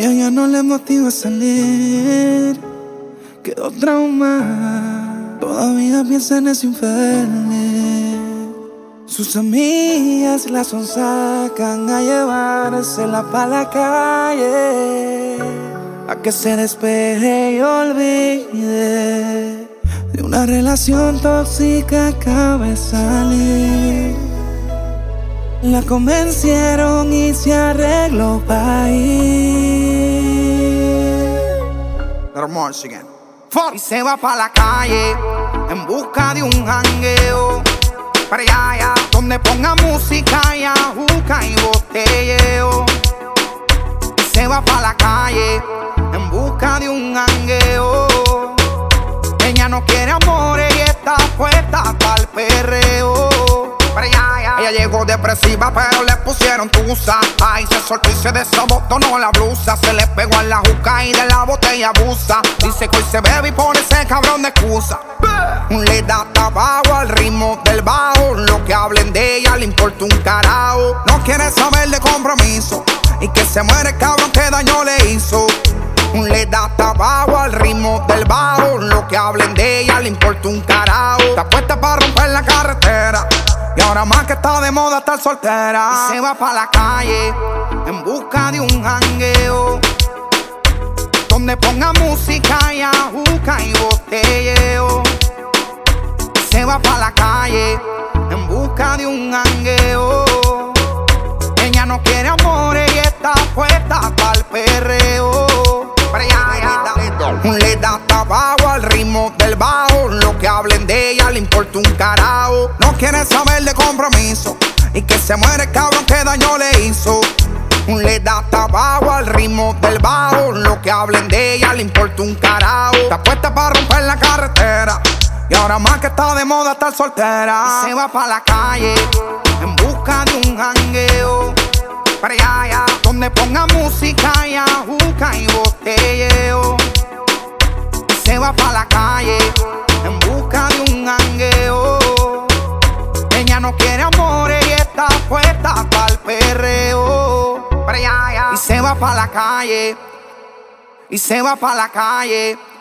Ella ya no le motiva a salir, quedó traumada, todavía piensa en ese infierno. Sus amigas la sonsacan a llevársela pa' la calle, a que se despeje y olvide de una relación tóxica que acaba de salir. La convencieron y se arregló pa' ir. Y se va pa' la calle en busca de un jangueo, para allá, donde ponga música y ajuca y botelleo. Y se va pa' la calle en busca de un jangueo. Ella no quiere amores y está puesta pa'l perreo. Ella llegó depresiva pero le pusieron tusa. Ay, se soltó y se desabotonó la blusa. Se le pegó a la juca y de la botella abusa. Dice que hoy se bebe y pone ese cabrón de excusa. Le da tabaco al ritmo del bajo. Lo que hablen de ella le importa un carajo. No quiere saber de compromiso y que se muere el cabrón que daño le hizo. Le da tabaco al ritmo del bajo. Lo que hablen de ella le importa un carajo. Está puesta para romper la carretera y ahora más que está de moda estar soltera. Y se va pa' la calle en busca de un jangueo, donde ponga música y ajuca y botelleo. Y se va pa' la calle en busca de un jangueo. Ella no quiere amores y está puesta pa'l perreo. Le da tabaco al ritmo del bajo. Lo que hablen de ella le importa un carajo. No quiere saber de compromiso y que se muere el cabrón que daño le hizo. Le da tabaco al ritmo del bajo. Lo que hablen de ella le importa un carajo. Está puesta para romper la carretera y ahora más que está de moda estar soltera. Y se va pa' la calle en busca de un jangueo, para allá, donde ponga música y ajuca y botelleo. Y se va pa' la calle en busca de un jangueo. Ella no quiere amores y está puesta pa'l perreo. Y se va pa' la calle, y se va pa' la calle.